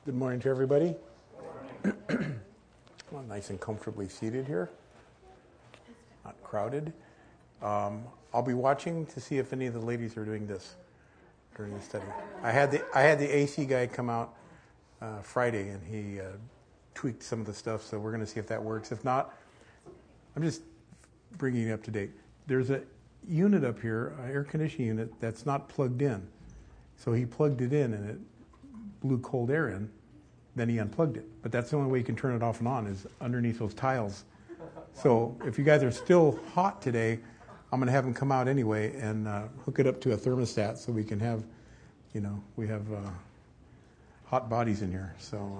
Good morning to everybody. Well, nice and comfortably seated here, not crowded. I'll be watching to see if any of the ladies are doing this during the study. I had the AC guy come out Friday, and he tweaked some of the stuff, so we're going to see if that works. If not, I'm just bringing you up to date. There's a unit up here, an air conditioning unit, that's not plugged in. So he plugged it in, and it blew cold air in. Then he unplugged it. But that's the only way you can turn it off and on is underneath those tiles. So if you guys are still hot today, I'm going to have him come out anyway and hook it up to a thermostat so we can have, we have hot bodies in here. So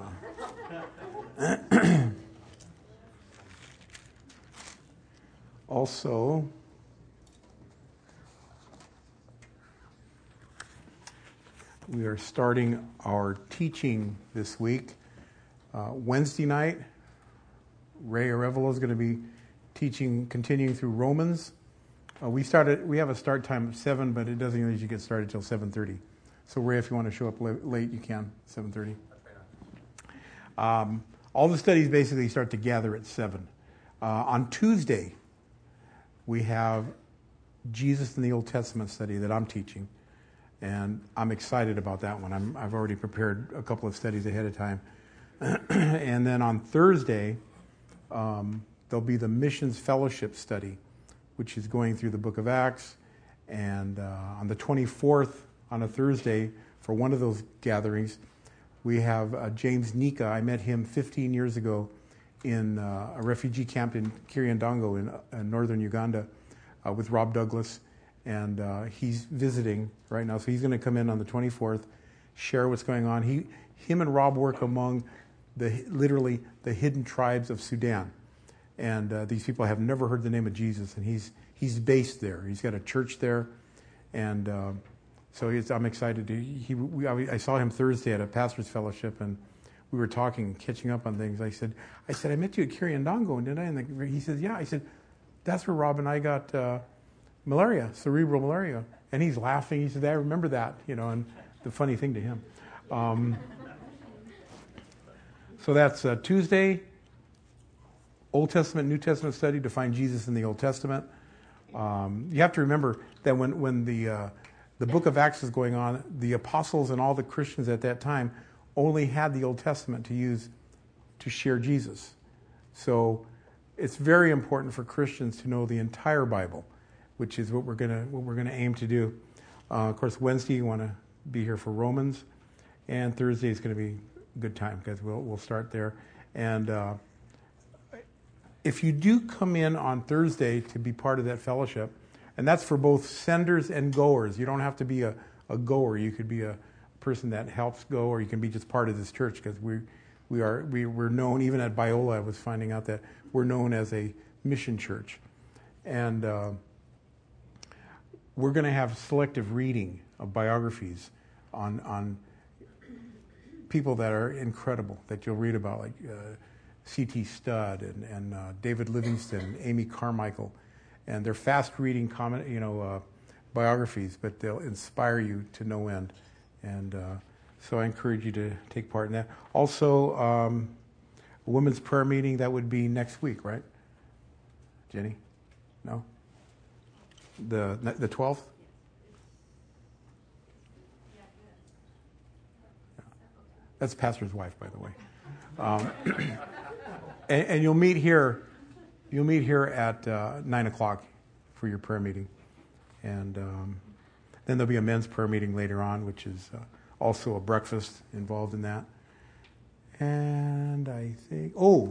also, we are starting our teaching this week. Wednesday night, Ray Arevalo is going to be teaching, continuing through Romans. We have a start time of 7, but it doesn't usually get started till 7:30. So Ray, if you want to show up late, you can, 7:30. All the studies basically start to gather at 7. On Tuesday, we have Jesus in the Old Testament study that I'm teaching. And I'm excited about that one. I've already prepared a couple of studies ahead of time. And then on Thursday, there'll be the Missions Fellowship study, which is going through the book of Acts. And on the 24th, on a Thursday, for one of those gatherings, we have James Nika. I met him 15 years ago in a refugee camp in Kiryandongo in northern Uganda with Rob Douglas. And he's visiting right now. So he's going to come in on the 24th, share what's going on. Him and Rob work among literally the hidden tribes of Sudan. And these people have never heard the name of Jesus. And he's based there. He's got a church there. And so I'm excited. I saw him Thursday at a pastor's fellowship, and we were talking, catching up on things. I said, I met you at Kiryandongo, didn't I? And he says, yeah. I said, that's where Rob and I got malaria, cerebral malaria. And he's laughing. He said, I remember that, and the funny thing to him. So that's Tuesday, Old Testament, New Testament study to find Jesus in the Old Testament. You have to remember that when the book of Acts is going on, the apostles and all the Christians at that time only had the Old Testament to use to share Jesus. So it's very important for Christians to know the entire Bible, which is what we're gonna aim to do. Of course, Wednesday you want to be here for Romans, and Thursday is going to be a good time because we'll start there. And if you do come in on Thursday to be part of that fellowship, and that's for both senders and goers. You don't have to be a goer. You could be a person that helps go, or you can be just part of this church because we're known, even at Biola. I was finding out that we're known as a mission church, and we're going to have selective reading of biographies on people that are incredible that you'll read about, like C.T. Studd and David Livingston, Amy Carmichael, and they're fast-reading biographies, but they'll inspire you to no end. And so I encourage you to take part in that. Also, a women's prayer meeting, that would be next week, right, Jenny? No? The 12th? That's pastor's wife, by the way. And you'll meet here. You'll meet here at 9 o'clock for your prayer meeting, and then there'll be a men's prayer meeting later on, which is also a breakfast involved in that. And I think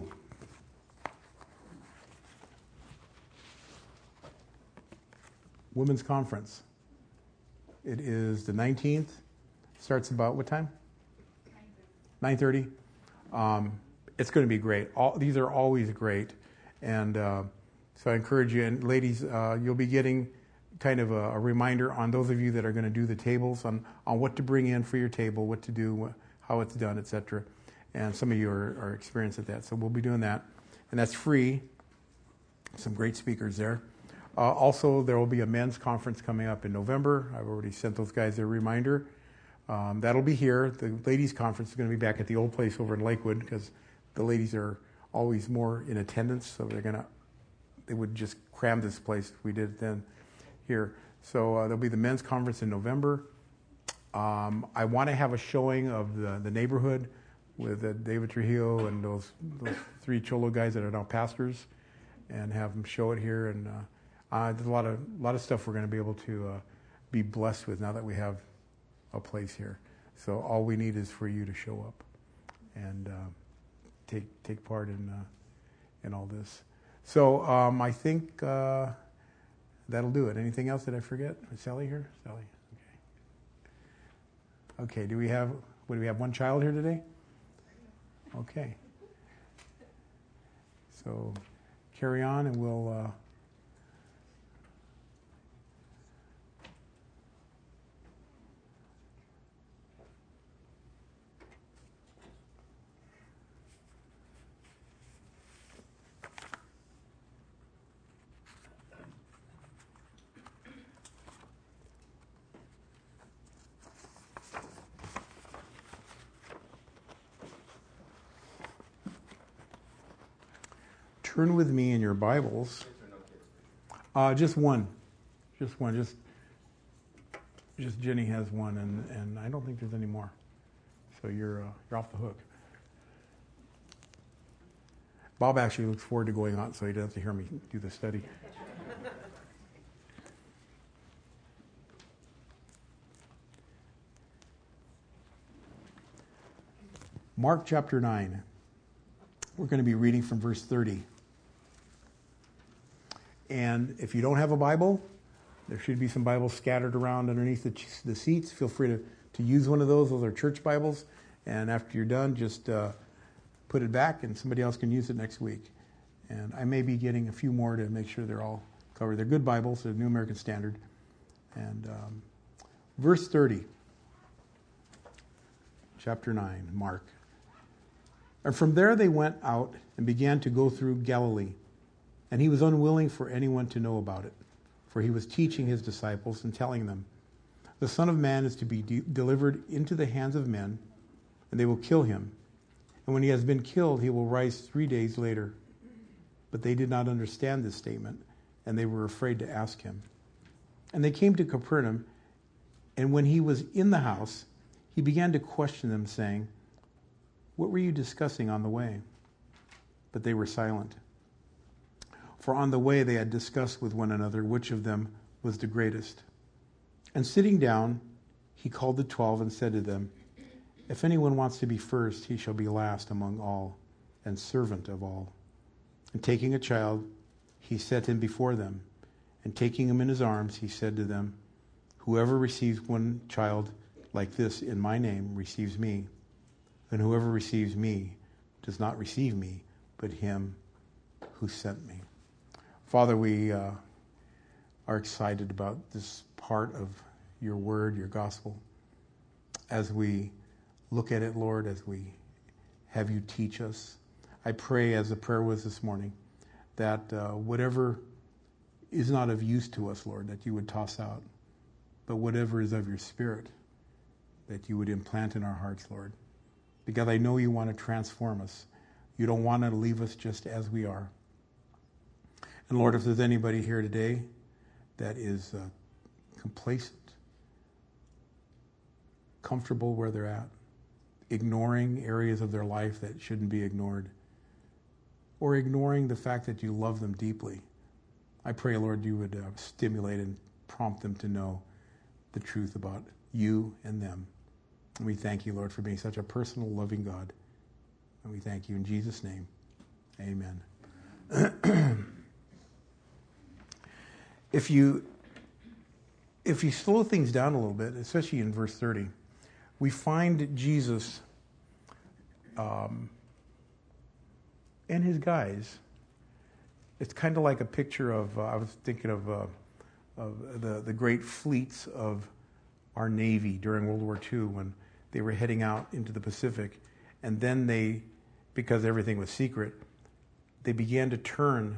Women's Conference. It is the 19th. Starts about what time? 9:30. It's going to be great. These are always great. And so I encourage you. And ladies, you'll be getting kind of a reminder on those of you that are going to do the tables on what to bring in for your table, what to do, how it's done, etc. And some of you are experienced at that. So we'll be doing that. And that's free. Some great speakers there. Also, there will be a men's conference coming up in November. I've already sent those guys a reminder. That'll be here. The ladies' conference is going to be back at the old place over in Lakewood because the ladies are always more in attendance, so they would just cram this place if we did it then here. So there'll be the men's conference in November. I want to have a showing of the neighborhood with David Trujillo and those 3 Cholo guys that are now pastors, and have them show it here. And there's a lot of stuff we're going to be able to be blessed with now that we have a place here. So all we need is for you to show up and take part in all this. So I think that'll do it. Anything else that I forget? Is Sally here? Sally. Okay. Do we have 1 child here today? Okay. So carry on, and we'll. Turn with me in your Bibles. Just one. Just Jenny has one, and I don't think there's any more. So you're off the hook. Bob actually looks forward to going out, so he doesn't have to hear me do the study. Mark chapter 9. We're going to be reading from verse 30. And if you don't have a Bible, there should be some Bibles scattered around underneath the seats. Feel free to use one of those. Those are church Bibles. And after you're done, just put it back, and somebody else can use it next week. And I may be getting a few more to make sure they're all covered. They're good Bibles. They're New American Standard. And verse 30, chapter 9, Mark. And from there they went out and began to go through Galilee. And he was unwilling for anyone to know about it, for he was teaching his disciples and telling them, "The Son of Man is to be delivered into the hands of men, and they will kill him. And when he has been killed, he will rise 3 days later." But they did not understand this statement, and they were afraid to ask him. And they came to Capernaum, and when he was in the house, he began to question them, saying, "What were you discussing on the way?" But they were silent. For on the way they had discussed with one another which of them was the greatest. And sitting down, he called the 12 and said to them, "If anyone wants to be first, he shall be last among all, and servant of all." And taking a child, he set him before them. And taking him in his arms, he said to them, "Whoever receives one child like this in my name receives me. And whoever receives me does not receive me, but him who sent me." Father, we are excited about this part of your word, your gospel. As we look at it, Lord, as we have you teach us, I pray, as the prayer was this morning, that whatever is not of use to us, Lord, that you would toss out. But whatever is of your Spirit, that you would implant in our hearts, Lord. Because I know you want to transform us. You don't want to leave us just as we are. And Lord, if there's anybody here today that is complacent, comfortable where they're at, ignoring areas of their life that shouldn't be ignored, or ignoring the fact that you love them deeply, I pray, Lord, you would stimulate and prompt them to know the truth about you and them. And we thank you, Lord, for being such a personal, loving God. And we thank you in Jesus' name. Amen. If you slow things down a little bit, especially in verse 30, we find Jesus and his guys. It's kind of like a picture of, I was thinking of the great fleets of our Navy during World War II when they were heading out into the Pacific. And then they, because everything was secret, they began to turn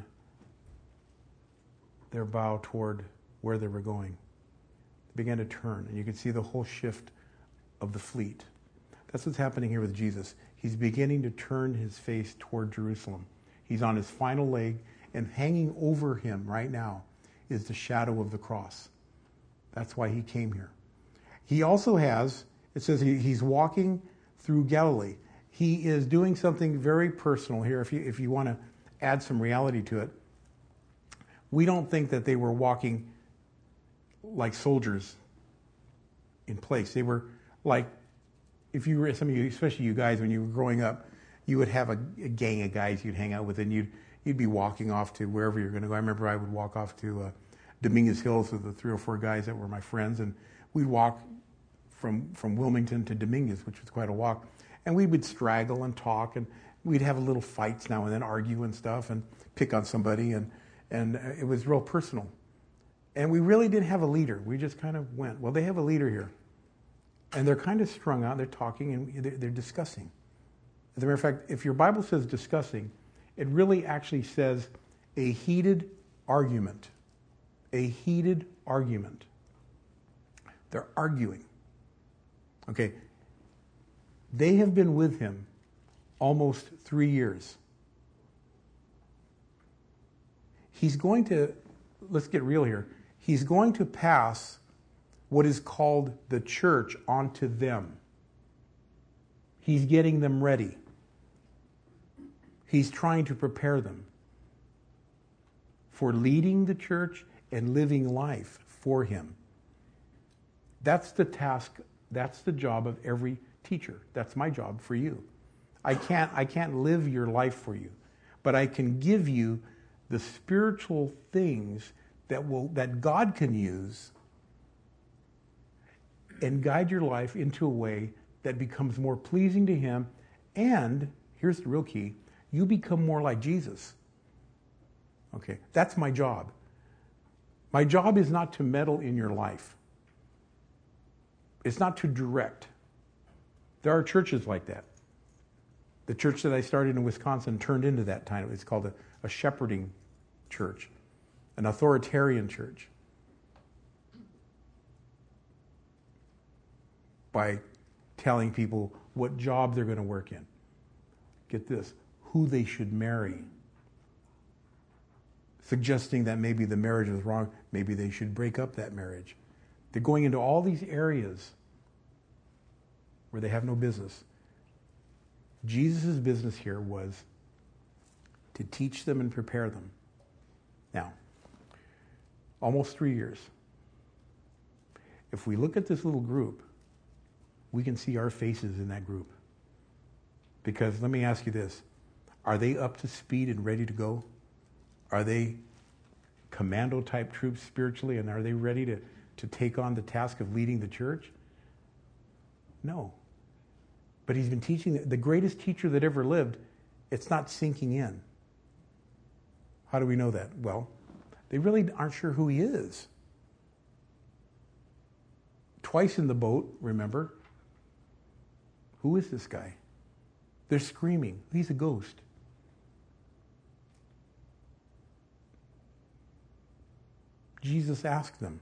their bow toward where they were going. They began to turn, and you could see the whole shift of the fleet. That's what's happening here with Jesus. He's beginning to turn his face toward Jerusalem. He's on his final leg, and hanging over him right now is the shadow of the cross. That's why he came here. He also has, it says he's walking through Galilee. He is doing something very personal here. If you want to add some reality to it, we don't think that they were walking like soldiers in place. They were like, if you were, some of you, especially you guys, when you were growing up, you would have a gang of guys you'd hang out with, and you'd be walking off to wherever you're going to go. I remember I would walk off to Dominguez Hills with the 3 or 4 guys that were my friends, and we'd walk from Wilmington to Dominguez, which was quite a walk, and we would straggle and talk, and we'd have little fights now and then, argue and stuff, and pick on somebody, and it was real personal. And we really didn't have a leader. We just kind of went. Well, they have a leader here. And they're kind of strung out. They're talking and they're discussing. As a matter of fact, if your Bible says discussing, it really actually says a heated argument. A heated argument. They're arguing. Okay. They have been with him almost 3 years. He's going to, let's get real here, he's going to pass what is called the church onto them. He's getting them ready. He's trying to prepare them for leading the church and living life for him. That's the task, that's the job of every teacher. That's my job for you. I can't live your life for you, but I can give you the spiritual things that God can use and guide your life into a way that becomes more pleasing to him. And here's the real key: you become more like Jesus. Okay, that's my job. My job is not to meddle in your life. It's not to direct. There are churches like that. The church that I started in Wisconsin turned into that time. It's called a shepherding church, an authoritarian church. By telling people what job they're going to work in. Get this, who they should marry. Suggesting that maybe the marriage is wrong, maybe they should break up that marriage. They're going into all these areas where they have no business. Jesus' business here was to teach them and prepare them. Now, almost 3 years. If we look at this little group, we can see our faces in that group. Because let me ask you this. Are they up to speed and ready to go? Are they commando type troops spiritually, and are they ready to take on the task of leading the church? No. But he's been teaching, the greatest teacher that ever lived, it's not sinking in. How do we know that? Well, they really aren't sure who he is. Twice in the boat, remember? Who is this guy? They're screaming. He's a ghost. Jesus asked them,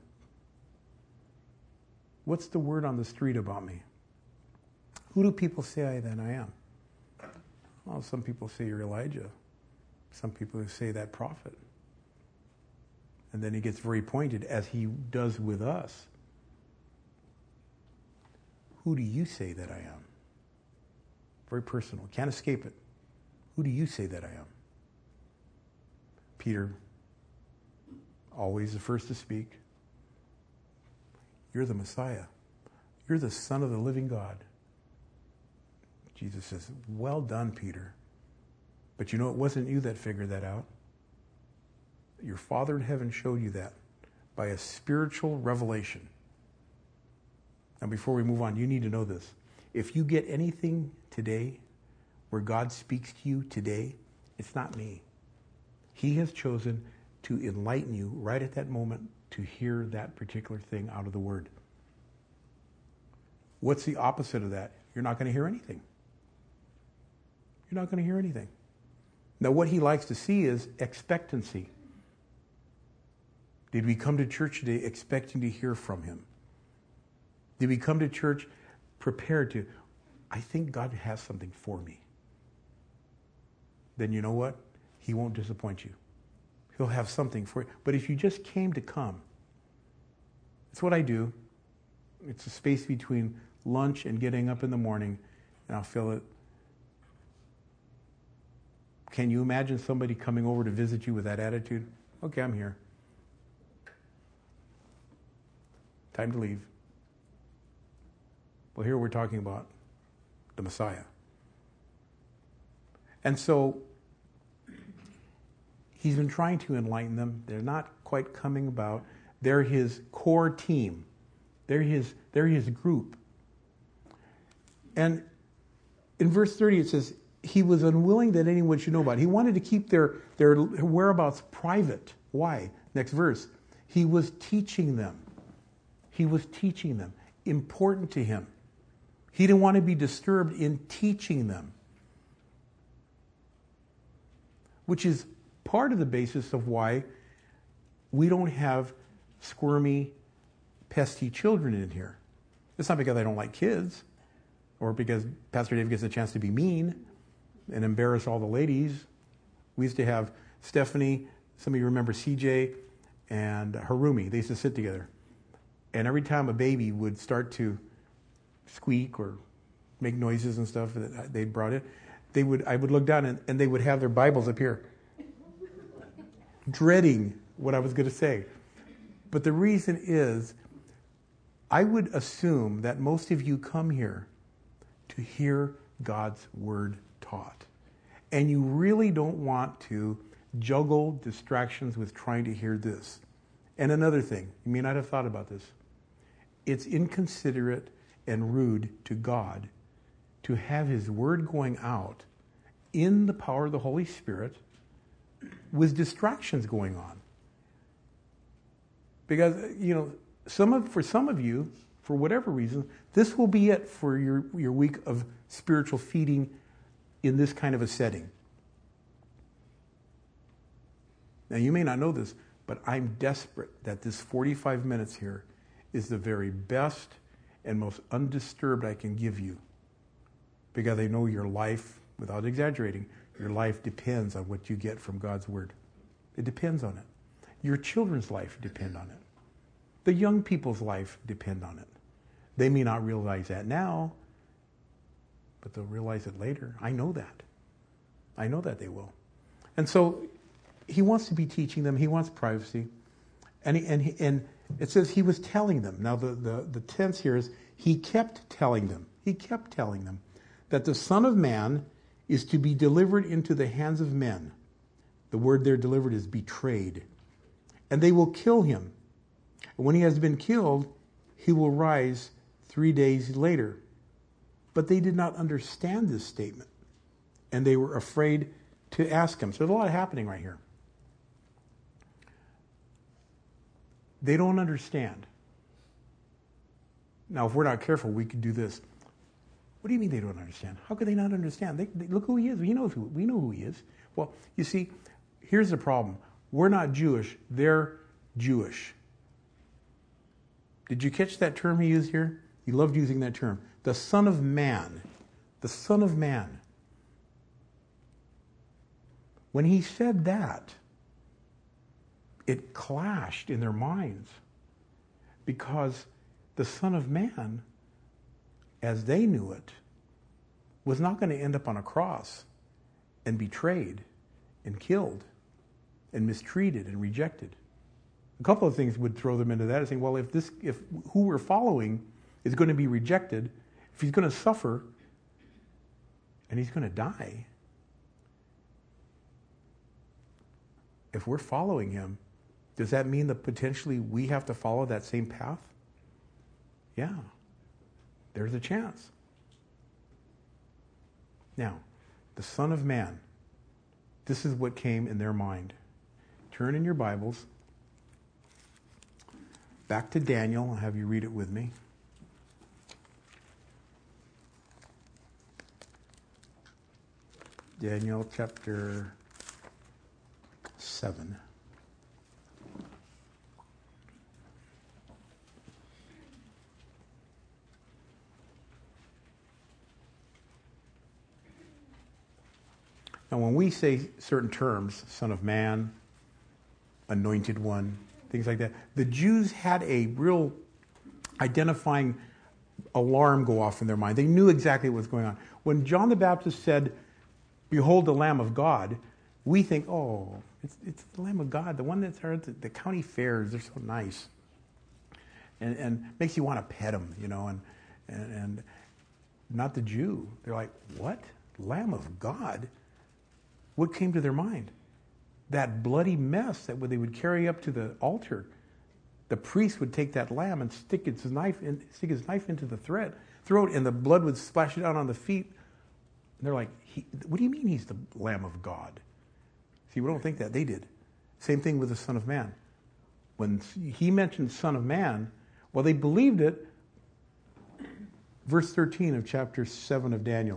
what's the word on the street about me? Who do people say that I am? Well, some people say you're Elijah. Some people say that prophet. And then he gets very pointed, as he does with us. Who do you say that I am? Very personal. Can't escape it. Who do you say that I am? Peter, always the first to speak. You're the Messiah. You're the Son of the living God. Jesus says, well done, Peter. But you know, it wasn't you that figured that out. Your Father in heaven showed you that by a spiritual revelation. Now, before we move on, you need to know this. If you get anything today where God speaks to you today, it's not me. He has chosen to enlighten you right at that moment to hear that particular thing out of the Word. What's the opposite of that? You're not going to hear anything. You're not going to hear anything. Now, what he likes to see is expectancy. Did we come to church today expecting to hear from him? Did we come to church prepared to, I think God has something for me, then you know what? He won't disappoint you. He'll have something for you. But if you just came to come, it's what I do. It's a space between lunch and getting up in the morning, and I'll fill it. Can you imagine somebody coming over to visit you with that attitude? Okay, I'm here. Time to leave. Well, here we're talking about the Messiah. And so he's been trying to enlighten them. They're not quite coming about. They're his core team. They're his group. And in verse 30 it says, he was unwilling that anyone should know about it. He wanted to keep their whereabouts private. Why? Next verse. He was teaching them. He was teaching them. Important to him. He didn't want to be disturbed in teaching them. Which is part of the basis of why we don't have squirmy, pesty children in here. It's not because I don't like kids, or because Pastor Dave gets a chance to be mean and embarrass all the ladies. We used to have Stephanie, some of you remember CJ, and Harumi. They used to sit together. And every time a baby would start to squeak or make noises and stuff that they'd brought in, I would look down and they would have their Bibles up here, dreading what I was going to say. But the reason is, I would assume that most of you come here to hear God's word taught. And you really don't want to juggle distractions with trying to hear this. And another thing, you may not have thought about this. It's inconsiderate and rude to God to have his word going out in the power of the Holy Spirit with distractions going on. Because, for some of you, for whatever reason, this will be it for your week of spiritual feeding in this kind of a setting. Now, you may not know this, but I'm desperate that this 45 minutes here is the very best and most undisturbed I can give you. Because I know your life, without exaggerating, your life depends on what you get from God's word. It depends on it. Your children's life depend on it. The young people's life depend on it. They may not realize that now, but they'll realize it later. I know that. I know that they will. And so he wants to be teaching them. He wants privacy. And it says he was telling them. Now the tense here is he kept telling them. He kept telling them that the Son of Man is to be delivered into the hands of men. The word there delivered is betrayed. And they will kill him. And when he has been killed, he will rise 3 days later. But they did not understand this statement. And they were afraid to ask him. So there's a lot happening right here. They don't understand. Now, if we're not careful, we could do this. What do you mean they don't understand? How could they not understand? They look who he is. We know who he is. Well, you see, here's the problem. We're not Jewish. They're Jewish. Did you catch that term he used here? He loved using that term. The Son of Man. The Son of Man. When he said that, it clashed in their minds. Because the Son of Man, as they knew it, was not going to end up on a cross and betrayed and killed and mistreated and rejected. A couple of things would throw them into that, saying, well, if who we're following is going to be rejected, if he's going to suffer and he's going to die, if we're following him, does that mean that potentially we have to follow that same path? Yeah, there's a chance. Now, the Son of Man, this is what came in their mind. Turn in your Bibles back to Daniel. I'll have you read it with me. Daniel chapter 7. Now, when we say certain terms, Son of Man, Anointed One, things like that, the Jews had a real identifying alarm go off in their mind. They knew exactly what was going on. When John the Baptist said, "Behold the Lamb of God," we think, oh, it's the Lamb of God, the one that's at the county fairs. They're so nice. And makes you want to pet them, and not the Jew. They're like, what? Lamb of God? What came to their mind? That bloody mess that they would carry up to the altar. The priest would take that lamb and stick his knife into the throat, and the blood would splash down on the feet. And they're like, what do you mean he's the Lamb of God? See, we don't think that. They did. Same thing with the Son of Man. When he mentioned Son of Man, well, they believed it. Verse 13 of chapter 7 of Daniel.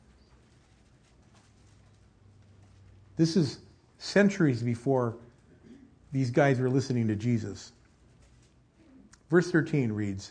This is centuries before these guys were listening to Jesus. Verse 13 reads,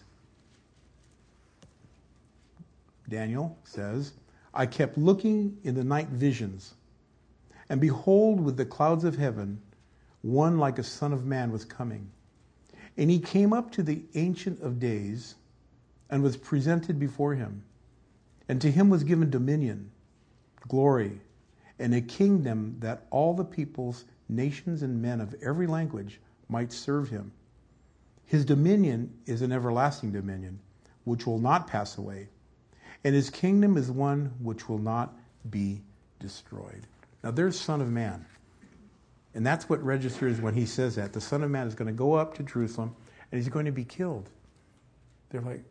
Daniel says, I kept looking in the night visions, and behold, with the clouds of heaven, one like a son of man was coming. And he came up to the Ancient of Days and was presented before him. And to him was given dominion, glory, and a kingdom that all the peoples, nations, and men of every language might serve him. His dominion is an everlasting dominion, which will not pass away. And his kingdom is one which will not be destroyed. Now there's Son of Man. And that's what registers when he says that. The Son of Man is going to go up to Jerusalem and he's going to be killed. They're like,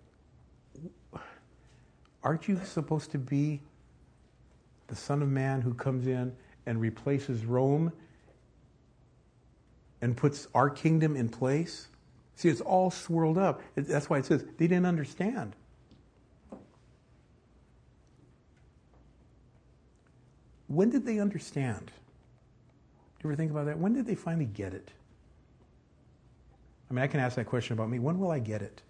aren't you supposed to be the Son of Man who comes in and replaces Rome and puts our kingdom in place? See, it's all swirled up. That's why it says they didn't understand. When did they understand? Do you ever think about that? When did they finally get it? I mean, I can ask that question about me. When will I get it?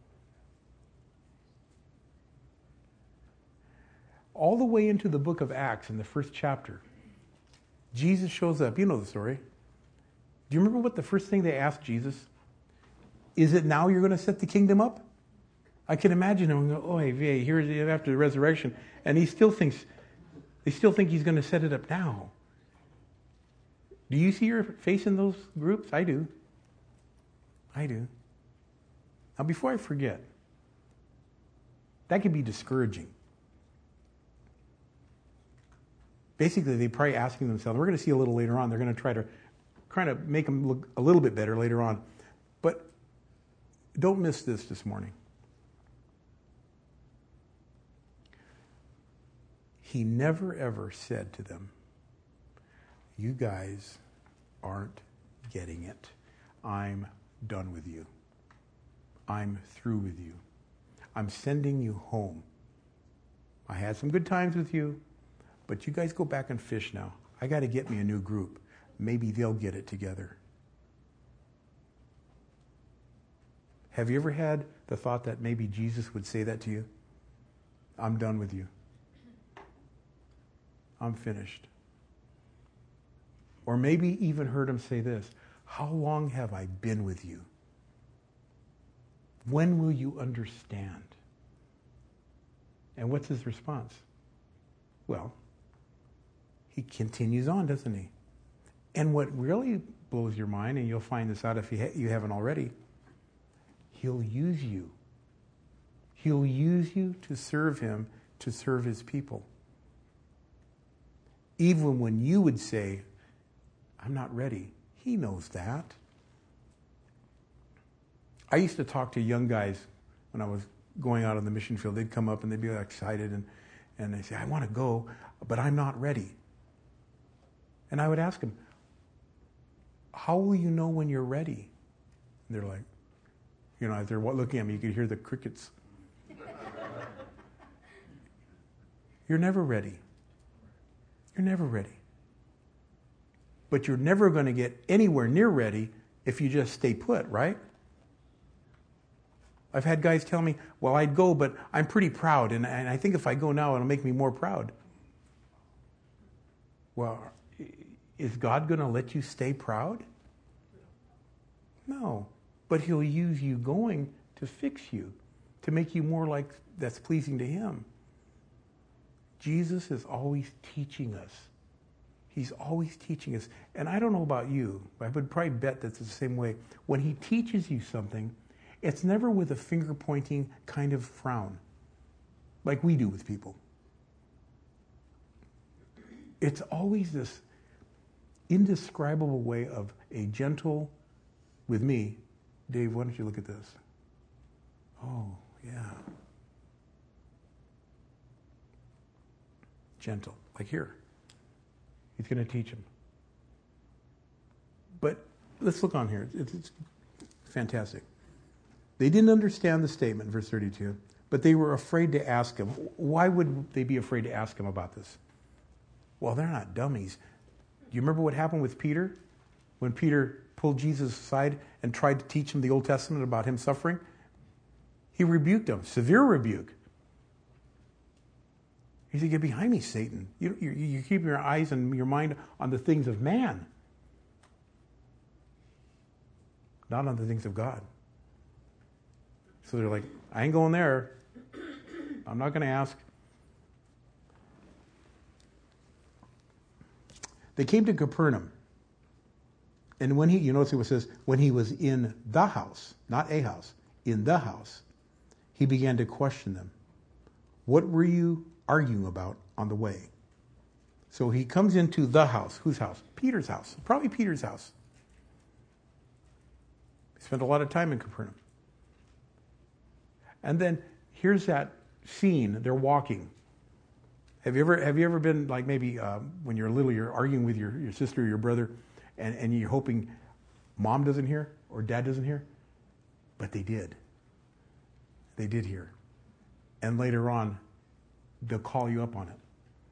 All the way into the book of Acts in the first chapter, Jesus shows up. You know the story. Do you remember what the first thing they asked Jesus? Is it now you're going to set the kingdom up? I can imagine him go, oh, hey, here's after the resurrection, and they still think he's going to set it up now. Do you see your face in those groups? I do. Now, before I forget, that could be discouraging. Basically, they're probably asking themselves, we're going to see a little later on, they're going to try to kind of make them look a little bit better later on. But don't miss this morning. He never ever said to them, you guys aren't getting it. I'm done with you. I'm through with you. I'm sending you home. I had some good times with you, but you guys go back and fish now. I got to get me a new group. Maybe they'll get it together. Have you ever had the thought that maybe Jesus would say that to you? I'm done with you. I'm finished. Or maybe even heard him say this, how long have I been with you? When will you understand? And what's his response? Well, he continues on, doesn't he? And what really blows your mind, and you'll find this out if you haven't already, he'll use you. He'll use you to serve him, to serve his people. Even when you would say, I'm not ready. He knows that. I used to talk to young guys when I was going out on the mission field. They'd come up and they'd be excited and they'd say, I want to go, but I'm not ready. And I would ask them, how will you know when you're ready? And they're like, as they're looking at me, you could hear the crickets. You're never ready. You're never ready. But you're never going to get anywhere near ready if you just stay put, right? I've had guys tell me, well, I'd go, but I'm pretty proud, and I think if I go now, it'll make me more proud. Well, is God going to let you stay proud? No. But he'll use you going to fix you, to make you more like that's pleasing to him. Jesus is always teaching us. He's always teaching us. And I don't know about you, but I would probably bet that's the same way. When he teaches you something, it's never with a finger-pointing kind of frown, like we do with people. It's always this indescribable way of a gentle, with me, Dave, why don't you look at this? Oh, yeah. Gentle, like here. He's going to teach him. But let's look on here. It's fantastic. They didn't understand the statement, verse 32, but they were afraid to ask him. Why would they be afraid to ask him about this? Well, they're not dummies. Do you remember what happened with Peter? When Peter pulled Jesus aside and tried to teach him the Old Testament about him suffering? He rebuked him, severe rebuke. He said, "Get behind me, Satan. You keep your eyes and your mind on the things of man, not on the things of God." So they're like, "I ain't going there. I'm not going to ask." They came to Capernaum. And when you notice it says, when he was in the house, not a house, in the house, he began to question them. What were you arguing about on the way? So he comes into the house. Whose house? Peter's house. Probably Peter's house. He spent a lot of time in Capernaum. And then here's that scene. They're walking. Have you ever been like maybe when you're little, you're arguing with your sister or your brother, and you're hoping mom doesn't hear or dad doesn't hear? But they did. They did hear. And later on, they'll call you up on it.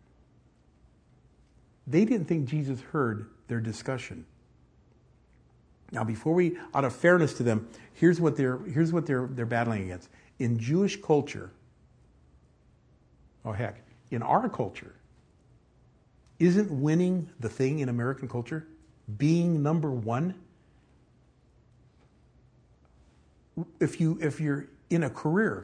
They didn't think Jesus heard their discussion. Now, out of fairness to them, here's what they're battling against. In Jewish culture, oh heck, in our culture, isn't winning the thing in American culture? Being number one? If you're in a career,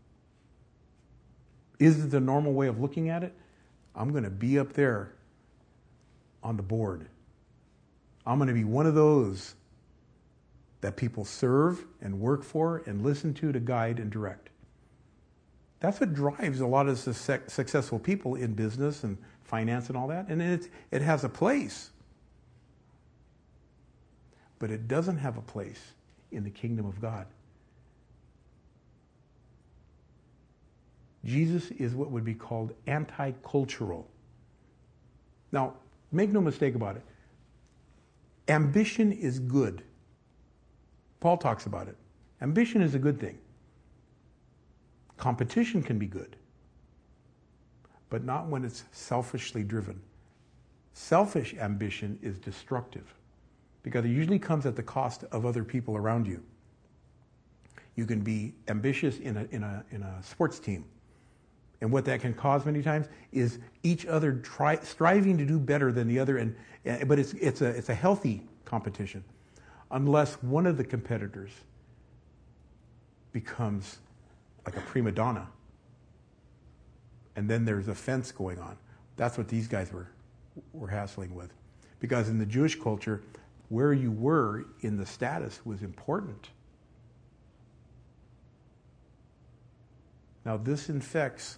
is it the normal way of looking at it? I'm going to be up there on the board. I'm going to be one of those that people serve and work for and listen to guide and direct. That's what drives a lot of successful people in business and finance and all that. And it has a place. But it doesn't have a place in the kingdom of God. Jesus is what would be called anti-cultural. Now, make no mistake about it. Ambition is good. Paul talks about it. Ambition is a good thing. Competition can be good, but not when it's selfishly driven. Selfish ambition is destructive because it usually comes at the cost of other people around you. You can be ambitious in a sports team, and what that can cause many times is each other striving to do better than the other, but it's a healthy competition, unless one of the competitors becomes like a prima donna. And then there's a fence going on. That's what these guys were hassling with. Because in the Jewish culture, where you were in the status was important. Now this infects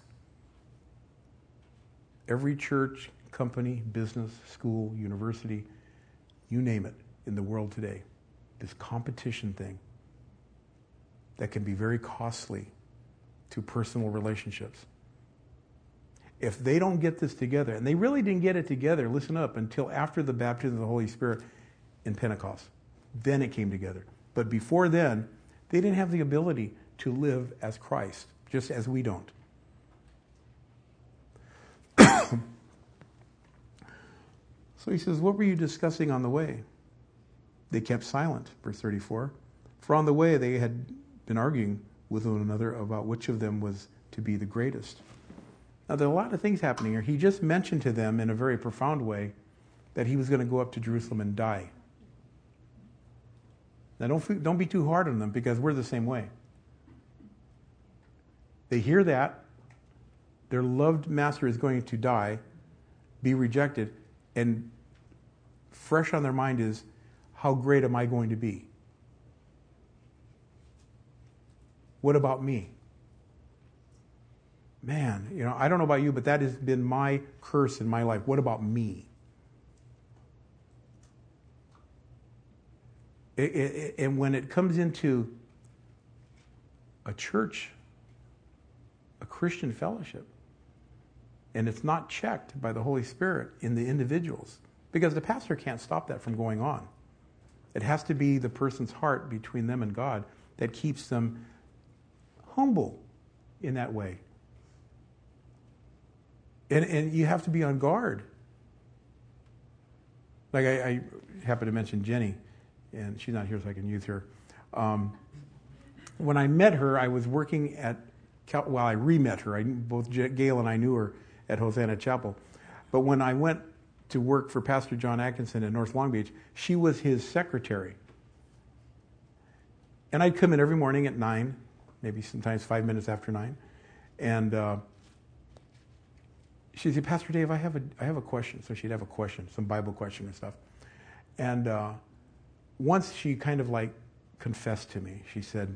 every church, company, business, school, university, you name it, in the world today. This competition thing that can be very costly to personal relationships. If they don't get this together, and they really didn't get it together, listen up, until after the baptism of the Holy Spirit in Pentecost. Then it came together. But before then, they didn't have the ability to live as Christ, just as we don't. So he says, what were you discussing on the way? They kept silent, verse 34. For on the way they had been arguing with one another about which of them was to be the greatest. Now, there are a lot of things happening here. He just mentioned to them in a very profound way that he was going to go up to Jerusalem and die. Now, don't be too hard on them, because we're the same way. They hear that. Their loved master is going to die, be rejected, and fresh on their mind is, how great am I going to be? What about me? Man, I don't know about you, but that has been my curse in my life. What about me? And when it comes into a church, a Christian fellowship, and it's not checked by the Holy Spirit in the individuals, because the pastor can't stop that from going on. It has to be the person's heart between them and God that keeps them humble in that way. And you have to be on guard. Like I happen to mention Jenny, and she's not here so I can use her. When I met her, I was working at, I re-met her. Both Gail and I knew her at Hosanna Chapel. But when I went to work for Pastor John Atkinson in North Long Beach, she was his secretary. And I'd come in every morning at 9, maybe sometimes 5 minutes after 9. And she'd say, Pastor Dave, I have a question. So she'd have a question, some Bible question and stuff. And once she kind of like confessed to me. She said,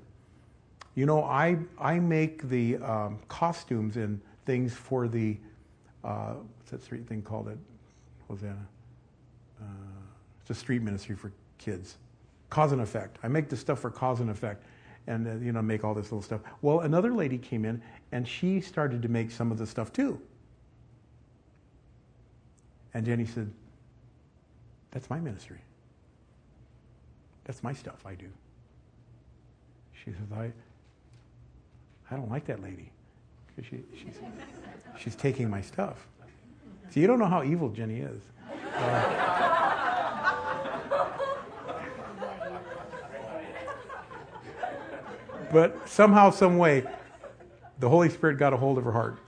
I make the costumes and things for the, what's that street thing called at Hosanna? It's a street ministry for kids. Cause and Effect. I make the stuff for Cause and Effect. And, make all this little stuff. Well, another lady came in, and she started to make some of the stuff too. And Jenny said, that's my ministry. That's my stuff I do. She says, I don't like that lady. She's taking my stuff. See, you don't know how evil Jenny is. But somehow, some way, the Holy Spirit got a hold of her heart.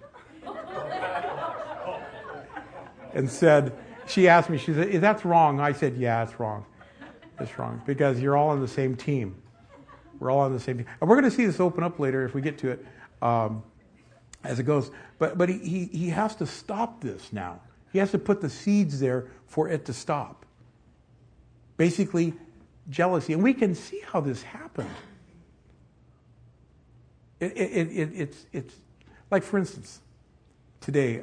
And she asked me, she said, that's wrong. I said, yeah, it's wrong. It's wrong. Because you're all on the same team. We're all on the same team. And we're going to see this open up later if we get to it as it goes. But he has to stop this now. He has to put the seeds there for it to stop. Basically, jealousy. And we can see how this happened. It's like, for instance, today,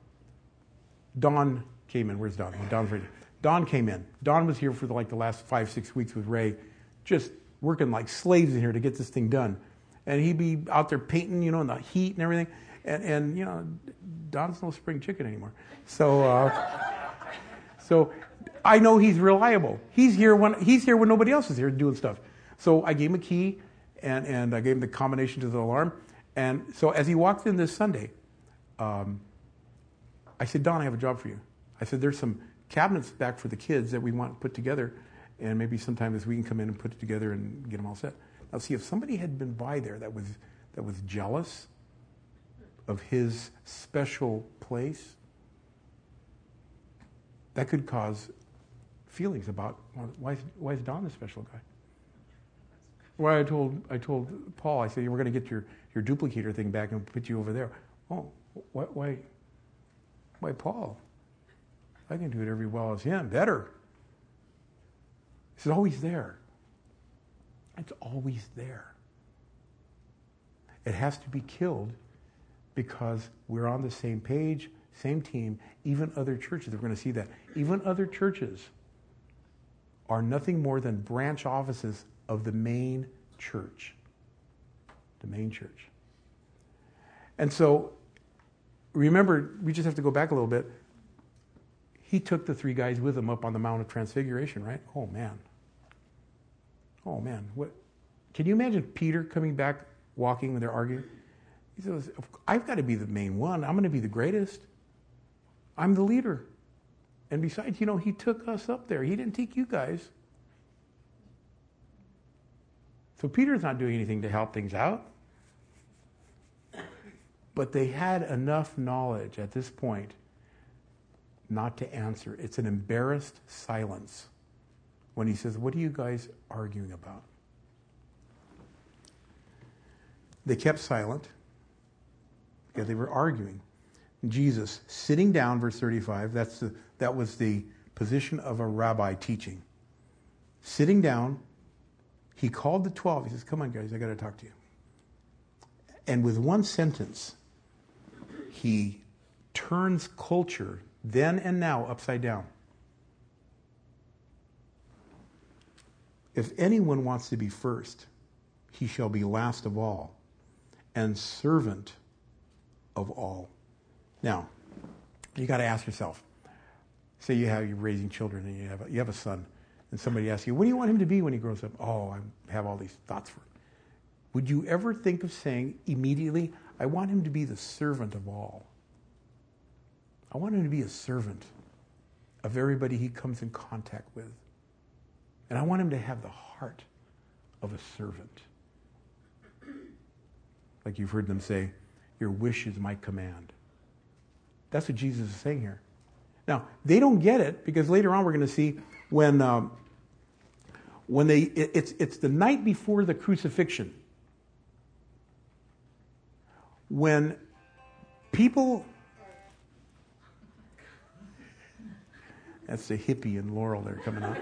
Dawn came in. Where's Dawn? Dawn's right here. Dawn came in. Dawn was here for the last 5-6 weeks with Ray, just working like slaves in here to get this thing done. And he'd be out there painting, in the heat and everything. And Dawn's no spring chicken anymore. So I know he's reliable. He's here when nobody else is here doing stuff. So I gave him a key, and I gave him the combination to the alarm. And so as he walked in this Sunday, I said, Don, I have a job for you. I said, there's some cabinets back for the kids that we want put together, and maybe sometime this week we can come in and put it together and get them all set. Now, see, if somebody had been by there that was jealous of his special place, that could cause feelings about, why is Don the special guy? Well, I told Paul, I said, we're going to get your duplicator thing back and put you over there. Oh, why Paul? I can do it every well as him, better. It's always there. It's always there. It has to be killed because we're on the same page, same team. Even other churches, we're going to see that. Even other churches are nothing more than branch offices of the main church. The main church. And so, remember, we just have to go back a little bit. He took the 3 guys with him up on the Mount of Transfiguration, right? Oh, man. What? Can you imagine Peter coming back, walking when they're arguing? He says, I've got to be the main one. I'm going to be the greatest. I'm the leader. And besides, he took us up there. He didn't take you guys. So Peter's not doing anything to help things out. But they had enough knowledge at this point not to answer. It's an embarrassed silence when he says, what are you guys arguing about? They kept silent because they were arguing. Jesus, sitting down, verse 35, that was the position of a rabbi teaching. Sitting down, he called the 12. He says, come on, guys, I got to talk to you. And with one sentence, he turns culture, then and now, upside down. If anyone wants to be first, he shall be last of all and servant of all. Now, you got to ask yourself, say you're raising children and you have a son, and somebody asks you, what do you want him to be when he grows up? Oh, I have all these thoughts for him. Would you ever think of saying immediately, I want him to be the servant of all? I want him to be a servant of everybody he comes in contact with. And I want him to have the heart of a servant. Like you've heard them say, your wish is my command. That's what Jesus is saying here. Now, they don't get it because later on we're going to see when it's the night before the crucifixion. When people, that's the hippie and Laurel there coming out.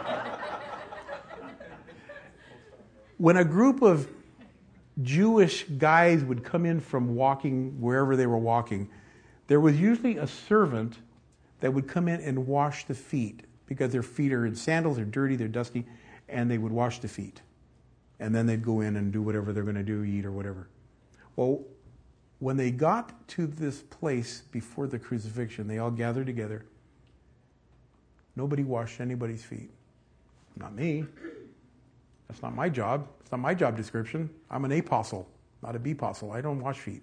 When a group of Jewish guys would come in from walking wherever they were walking, there was usually a servant that would come in and wash the feet because their feet are in sandals, they're dirty, they're dusty, and they would wash the feet. And then they'd go in and do whatever they're going to do, eat or whatever. Well, when they got to this place before the crucifixion, they all gathered together. Nobody washed anybody's feet. Not me. That's not my job. It's not my job description. I'm an apostle, not a B-postle. I don't wash feet.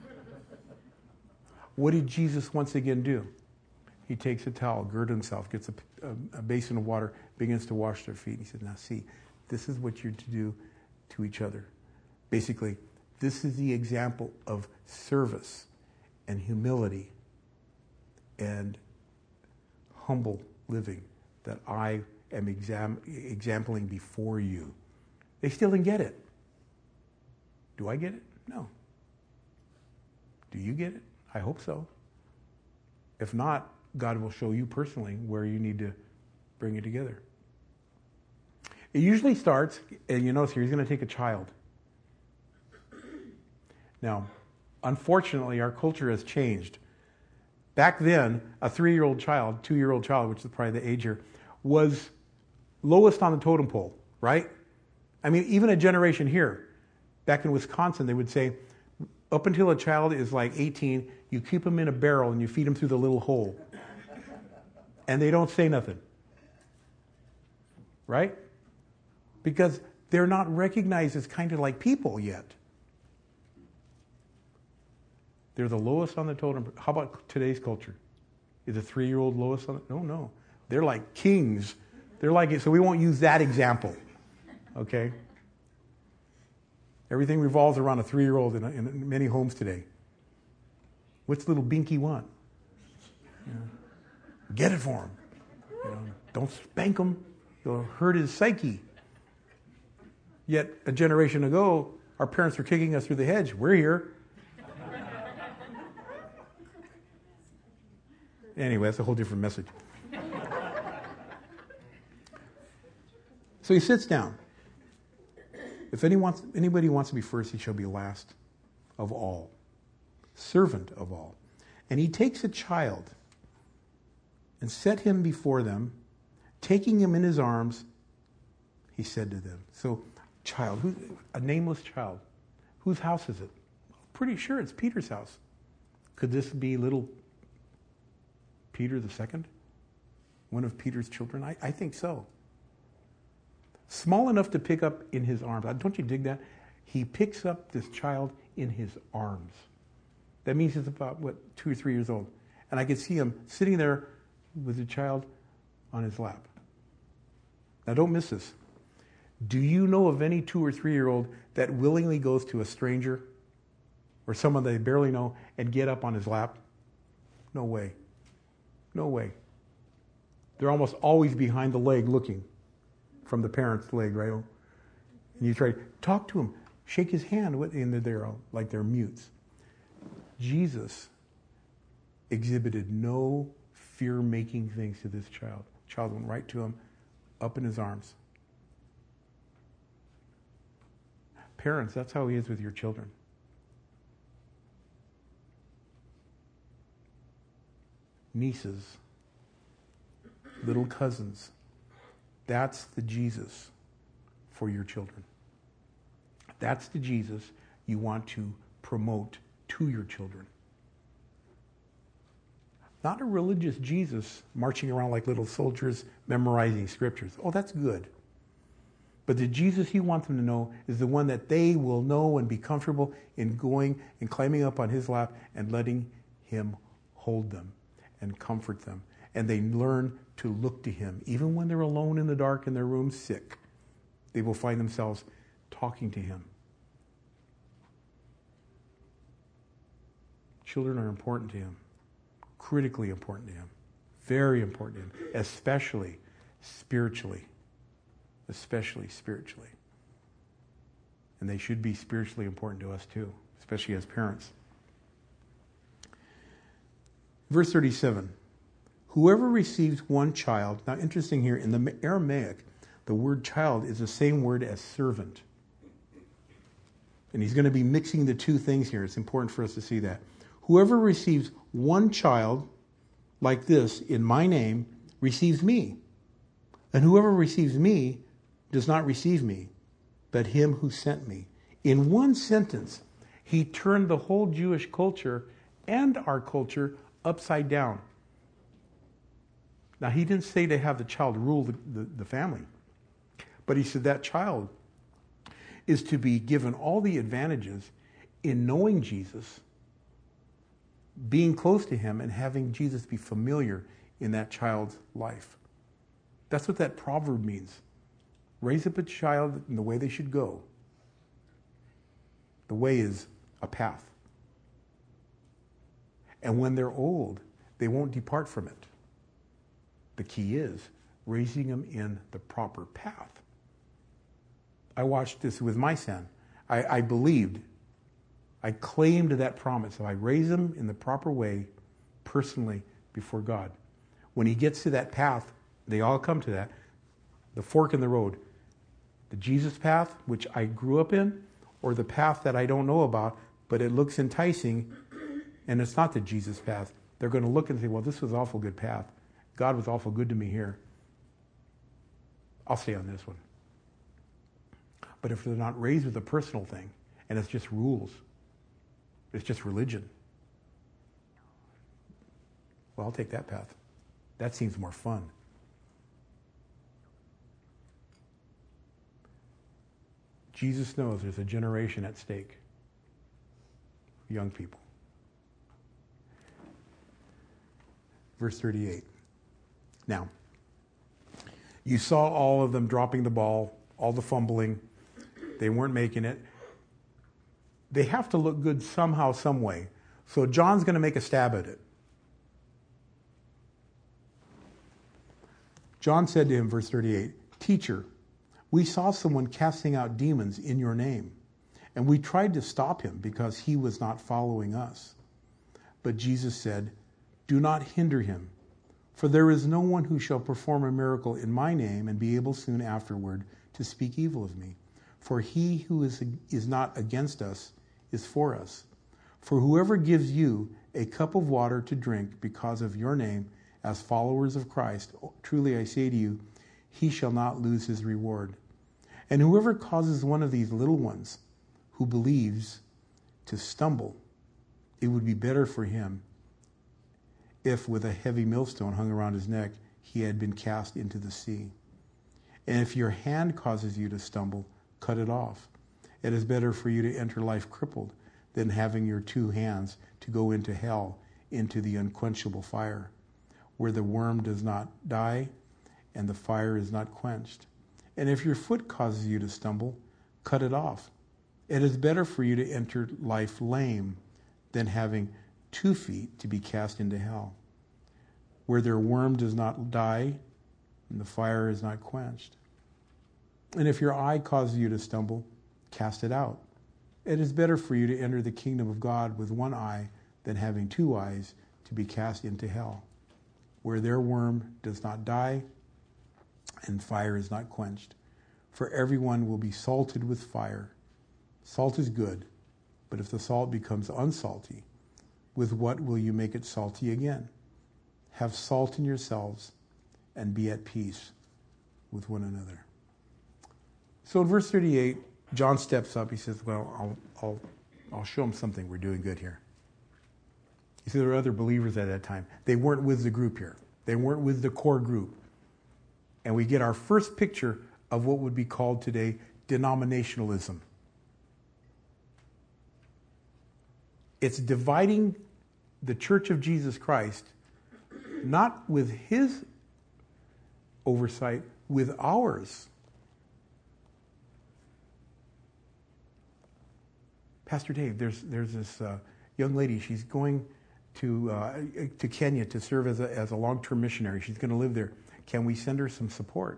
What did Jesus once again do? He takes a towel, girds himself, gets a basin of water, begins to wash their feet. He says, now see, this is what you're to do to each other. Basically, this is the example of service and humility and humble living that I am exempling before you. They still didn't get it. Do I get it? No. Do you get it? I hope so. If not, God will show you personally where you need to bring it together. It usually starts, and you notice here, he's going to take a child. Now, unfortunately, our culture has changed. Back then, a 3-year-old child, 2-year-old child, which is probably the age here, was lowest on the totem pole, right? I mean, even a generation here, back in Wisconsin, they would say, up until a child is like 18, you keep them in a barrel and you feed them through the little hole. And they don't say nothing. Right? Because they're not recognized as kind of like people yet. They're the lowest on the totem. How about today's culture? Is a 3-year-old lowest on the... No. They're like kings. They're like... So we won't use that example. Okay? Everything revolves around a 3-year-old in many homes today. What's little Binky want? You know, get it for him. You know, don't spank him. You'll hurt his psyche. Yet a generation ago, our parents were kicking us through the hedge. We're here. Anyway, that's a whole different message. So he sits down. If anybody wants to be first, he shall be last of all, servant of all. And he takes a child and set him before them, taking him in his arms, he said to them. So, child, a nameless child. Whose house is it? Pretty sure it's Peter's house. Could this be little Peter II? One of Peter's children? I think so. Small enough to pick up in his arms. Don't you dig that? He picks up this child in his arms. That means he's about, 2 or 3 years old. And I could see him sitting there with the child on his lap. Now don't miss this. Do you know of any 2 or 3-year-old that willingly goes to a stranger or someone they barely know and get up on his lap? No way. No way. They're almost always behind the leg looking from the parent's leg, right? And you try to talk to him, shake his hand, and they're like they're mutes. Jesus exhibited no fear-making things to this child. The child went right to him, up in his arms. Parents, that's how he is with your children. Nieces, little cousins, that's the Jesus for your children. That's the Jesus you want to promote to your children. Not a religious Jesus marching around like little soldiers memorizing scriptures. Oh, that's good. But the Jesus you want them to know is the one that they will know and be comfortable in going and climbing up on his lap and letting him hold them and comfort them. And they learn to look to him. Even when they're alone in the dark in their room sick, they will find themselves talking to him. Children are important to him. Critically important to him. Very important to him. Especially spiritually. Especially spiritually. And they should be spiritually important to us too, especially as parents. Verse 37. Whoever receives one child, now interesting here, in the Aramaic, the word child is the same word as servant. And he's going to be mixing the two things here. It's important for us to see that. Whoever receives one child like this in my name receives me. And whoever receives me does not receive me, but him who sent me. In one sentence, he turned the whole Jewish culture and our culture upside down. Now, he didn't say to have the child rule the family, but he said that child is to be given all the advantages in knowing Jesus, being close to him, and having Jesus be familiar in that child's life. That's what that proverb means. Raise up a child in the way they should go. The way is a path. And when they're old, they won't depart from it. The key is raising them in the proper path. I watched this with my son. I believed, I claimed that promise. If I raise him in the proper way, personally, before God. When he gets to that path, they all come to that, the fork in the road. The Jesus path, which I grew up in, or the path that I don't know about, but it looks enticing, and it's not the Jesus path. They're going to look and say, well, this was an awful good path. God was awful good to me here. I'll stay on this one. But if they're not raised with a personal thing, and it's just rules, it's just religion, well, I'll take that path. That seems more fun. Jesus knows there's a generation at stake. Young people. Verse 38. Now, you saw all of them dropping the ball, all the fumbling. They weren't making it. They have to look good somehow, some way. So John's going to make a stab at it. John said to him, verse 38, Teacher, we saw someone casting out demons in your name, and we tried to stop him because he was not following us. But Jesus said, Do not hinder him, for there is no one who shall perform a miracle in my name and be able soon afterward to speak evil of me. For he who is not against us is for us. For whoever gives you a cup of water to drink because of your name as followers of Christ, truly I say to you, he shall not lose his reward. And whoever causes one of these little ones who believes to stumble, it would be better for him if with a heavy millstone hung around his neck, he had been cast into the sea. And if your hand causes you to stumble, cut it off. It is better for you to enter life crippled than having your two hands to go into hell, into the unquenchable fire, where the worm does not die and the fire is not quenched. And if your foot causes you to stumble, cut it off. It is better for you to enter life lame than having 2 feet to be cast into hell, where their worm does not die and the fire is not quenched. And if your eye causes you to stumble, cast it out. It is better for you to enter the kingdom of God with 1 eye than having 2 eyes to be cast into hell, where their worm does not die and fire is not quenched. For everyone will be salted with fire. Salt is good, but if the salt becomes unsalty, with what will you make it salty again? Have salt in yourselves and be at peace with one another. So in verse 38, John steps up. He says, well, I'll show them something. We're doing good here. You see, there were other believers at that time. They weren't with the group here. They weren't with the core group. And we get our first picture of what would be called today denominationalism. It's dividing the Church of Jesus Christ, not with his oversight, with ours. Pastor Dave, there's this young lady. She's going to Kenya to serve as a long-term missionary. She's going to live there. Can we send her some support?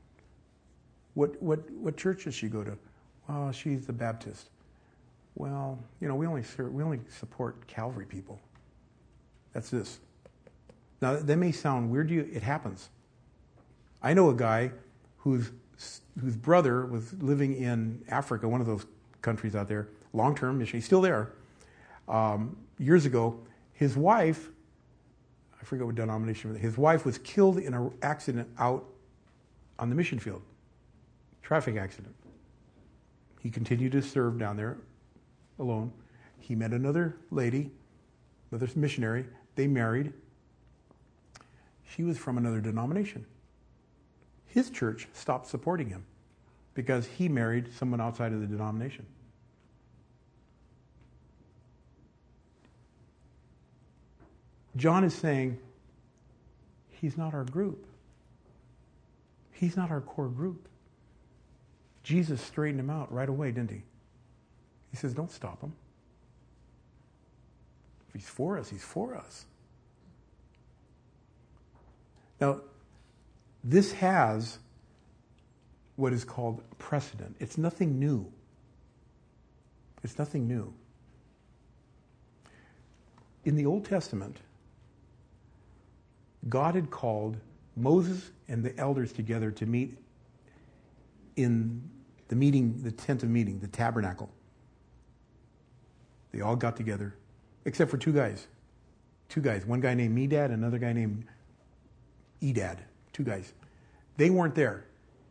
What church does she go to? Well, she's the Baptist. Well, we only support Calvary people. That's this. Now that may sound weird to you. It happens. I know a guy whose brother was living in Africa, one of those countries out there, long-term mission. He's still there. Years ago, his wife, I forget what denomination, his wife was killed in an accident out on the mission field. Traffic accident. He continued to serve down there alone. He met another lady, another missionary. They married. She was from another denomination. His church stopped supporting him because he married someone outside of the denomination. John is saying, he's not our group. He's not our core group. Jesus straightened him out right away, didn't he? He says, don't stop him. If he's for us, he's for us. Now, this has what is called precedent. It's nothing new. It's nothing new. In the Old Testament, God had called Moses and the elders together to meet in the meeting, the tent of meeting, the tabernacle. They all got together, except for 2 guys. 2 guys. One guy named Medad, another guy named Edad. 2 guys. They weren't there.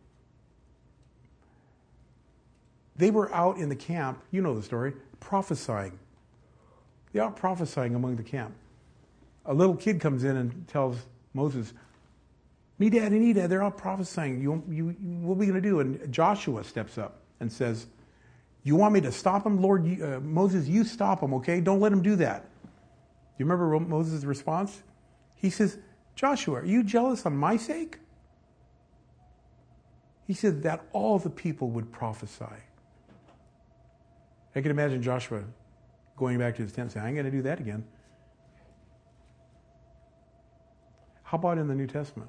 They were out in the camp, you know the story, prophesying. They're out prophesying among the camp. A little kid comes in and tells Moses, Medad and Edad, they're out prophesying. What are we going to do? And Joshua steps up and says, you want me to stop them? Lord, Moses, you stop them, okay? Don't let them do that. You remember Moses' response? He says, Joshua, are you jealous on my sake? He said that all the people would prophesy. I can imagine Joshua going back to his tent saying, I ain't going to do that again. How about in the New Testament?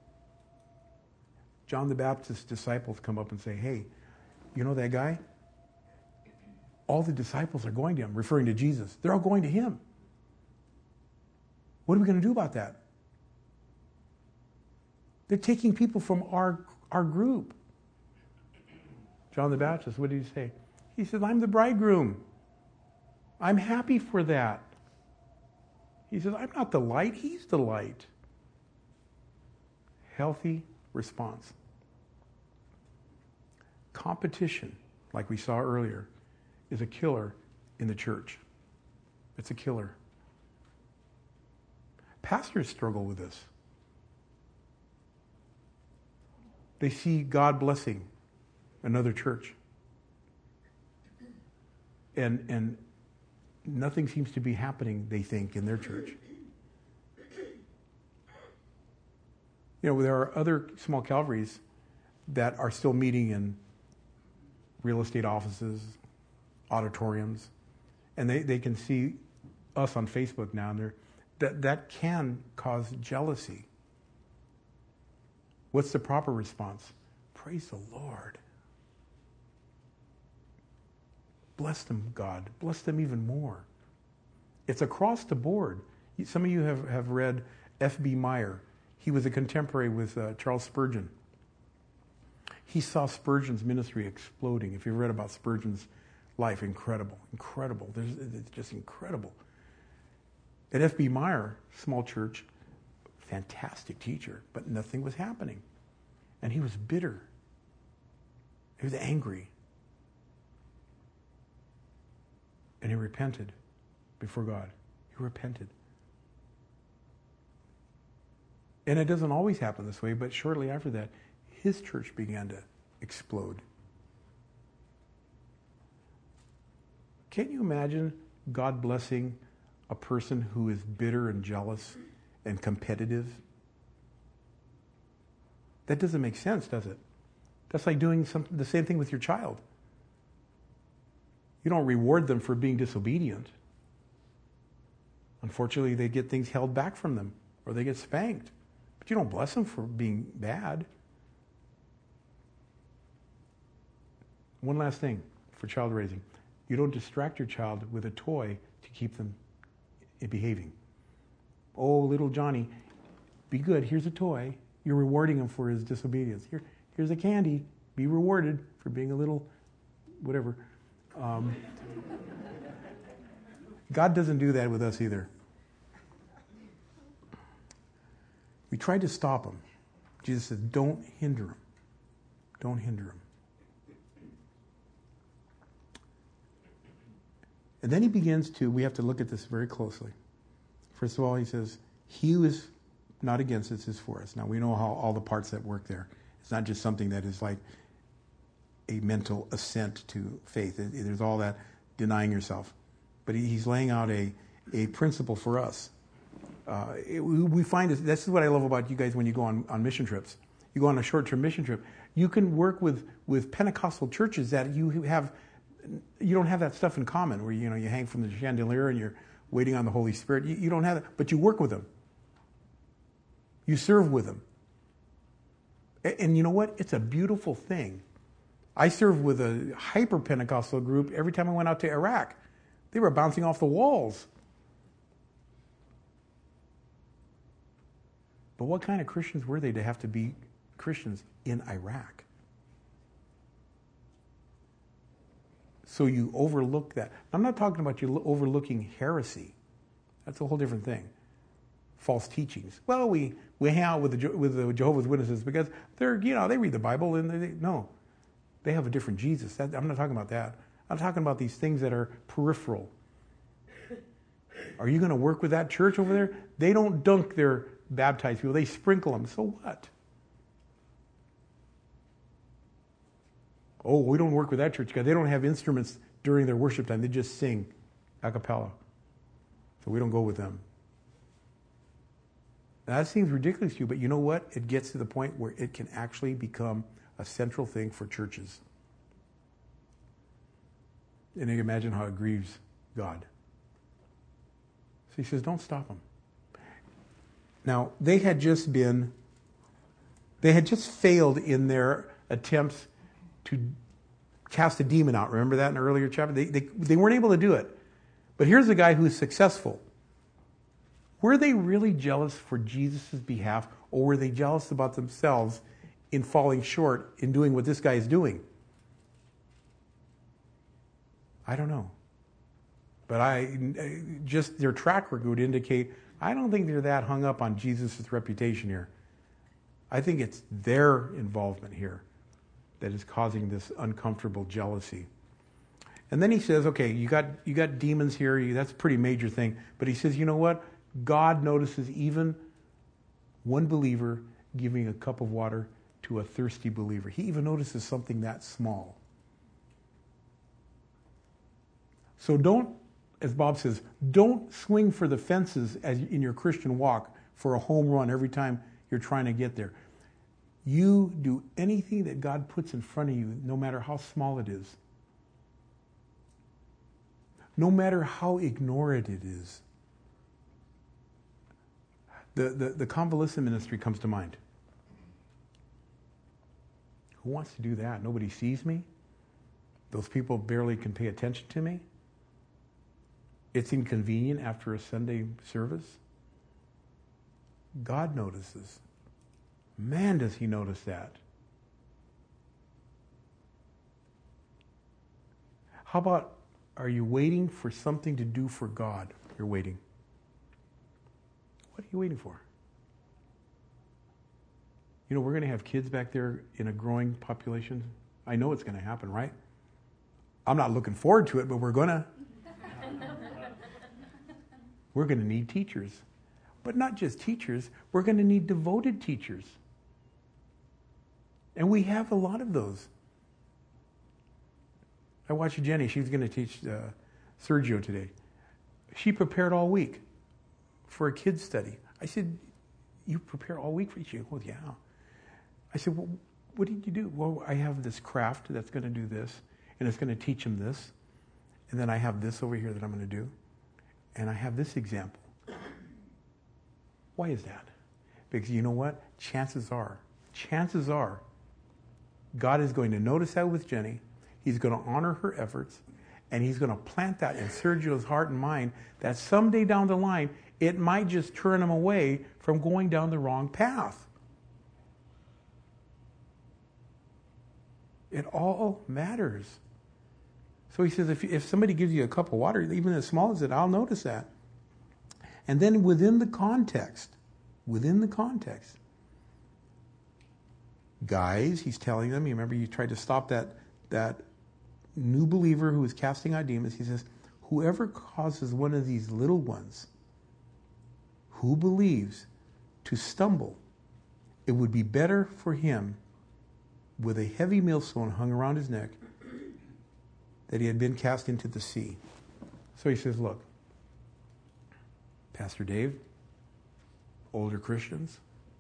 John the Baptist's disciples come up and say, hey, you know that guy? All the disciples are going to him, referring to Jesus. They're all going to him. What are we going to do about that? They're taking people from our group. John the Baptist, what did he say? He said, I'm the bridegroom. I'm happy for that. He says, I'm not the light, he's the light. Healthy response. Competition, like we saw earlier, is a killer in the church. It's a killer. Pastors struggle with this. They see God blessing another church. And nothing seems to be happening, they think, in their church. There are other small Calvaries that are still meeting in real estate offices, auditoriums, and they can see us on Facebook now, and that can cause jealousy. What's the proper response? Praise the Lord. Bless them, God. Bless them even more. It's across the board. Some of you have read F.B. Meyer. He was a contemporary with Charles Spurgeon. He saw Spurgeon's ministry exploding. If you've read about Spurgeon's life, incredible. It's just incredible. At F.B. Meyer, small church, fantastic teacher, but nothing was happening. And he was bitter. He was angry. And he repented before God. He repented. And it doesn't always happen this way, but shortly after that, his church began to explode. Can't you imagine God blessing a person who is bitter and jealous and competitive? That doesn't make sense, does it? That's like doing the same thing with your child. You don't reward them for being disobedient. Unfortunately, they get things held back from them, or they get spanked. But you don't bless them for being bad. One last thing for child raising. You don't distract your child with a toy to keep them behaving. Oh, little Johnny, be good. Here's a toy. You're rewarding him for his disobedience. Here's a candy. Be rewarded for being a little whatever. God doesn't do that with us either. We tried to stop him. Jesus said, don't hinder him. Don't hinder him. And then he begins we have to look at this very closely. First of all, he says, he who is not against us is for us. Now, we know how all the parts that work there. It's not just something that is like a mental assent to faith. There's all that denying yourself. But he's laying out a principle for us. We find this is what I love about you guys when you go on mission trips. You go on a short-term mission trip. You can work with Pentecostal churches that you don't have that stuff in common, where you hang from the chandelier and you're waiting on the Holy Spirit. You don't have that, but you work with them. You serve with them. And you know what? It's a beautiful thing. I served with a hyper-Pentecostal group every time I went out to Iraq. They were bouncing off the walls. But what kind of Christians were they to have to be Christians in Iraq? So you overlook that. I'm not talking about you overlooking heresy. That's a whole different thing. False teachings. Well, we hang out with the Jehovah's Witnesses because they read the Bible and they have a different Jesus. I'm not talking about that. I'm talking about these things that are peripheral. Are you going to work with that church over there? They don't dunk their baptized people. They sprinkle them. So what? Oh, we don't work with that church because they don't have instruments during their worship time. They just sing a cappella. So we don't go with them. Now, that seems ridiculous to you, but you know what? It gets to the point where it can actually become a central thing for churches. And you can imagine how it grieves God. So he says, don't stop them. Now, they had just failed in their attempts to cast a demon out. Remember that in an earlier chapter? They weren't able to do it. But here's a guy who's successful. Were they really jealous for Jesus' behalf, or were they jealous about themselves in falling short in doing what this guy is doing? I don't know. But just their track record would indicate, I don't think they're that hung up on Jesus' reputation here. I think it's their involvement here that is causing this uncomfortable jealousy. And then he says, okay, you got demons here. That's a pretty major thing. But he says, you know what? God notices even one believer giving a cup of water to a thirsty believer. He even notices something that small. So don't, as Bob says, don't swing for the fences as in your Christian walk for a home run every time you're trying to get there. You do anything that God puts in front of you, no matter how small it is. no matter how ignorant it is. The convalescent ministry comes to mind. Who wants to do that? Nobody sees me. Those people barely can pay attention to me. It's inconvenient after a Sunday service. God notices. Man, does he notice that. How about, are you waiting for something to do for God? You're waiting. What are you waiting for? You know, we're going to have kids back there in a growing population. I know it's going to happen, right? I'm not looking forward to it, but we're going to. We're going to need teachers. But not just teachers, we're going to need devoted teachers. And we have a lot of those. I watched Jenny. She's going to teach Sergio today. She prepared all week for a kids study. I said, you prepare all week for each? Well, yeah. I said, well, what did you do? Well, I have this craft that's going to do this, and it's going to teach them this. And then I have this over here that I'm going to do. And I have this example. Why is that? Because you know what? Chances are, God is going to notice that with Jenny. He's going to honor her efforts, and he's going to plant that in Sergio's heart and mind that someday down the line, it might just turn him away from going down the wrong path. It all matters. So he says, if somebody gives you a cup of water, even as small as it, I'll notice that. And then within the context, guys, he's telling them, you remember you tried to stop that new believer who was casting out demons. He says, whoever causes one of these little ones who believes to stumble, it would be better for him with a heavy millstone hung around his neck that he had been cast into the sea. So he says, look, Pastor Dave, older Christians,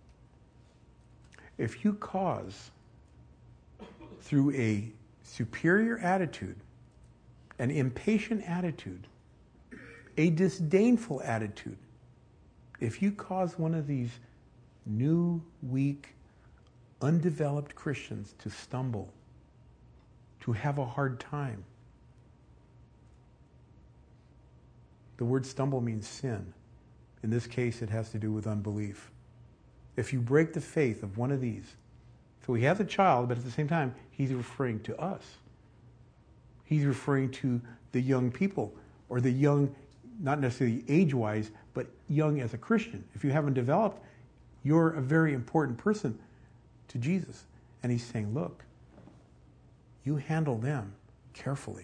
if you cause through a superior attitude, an impatient attitude, a disdainful attitude, if you cause one of these new, weak, undeveloped Christians to stumble, to have a hard time. The word stumble means sin. In this case, it has to do with unbelief. If you break the faith of one of these, so he has a child, but at the same time, he's referring to us. He's referring to the young people, or the young, not necessarily age-wise, but young as a Christian. If you haven't developed, you're a very important person to Jesus. And he's saying, look, you handle them carefully.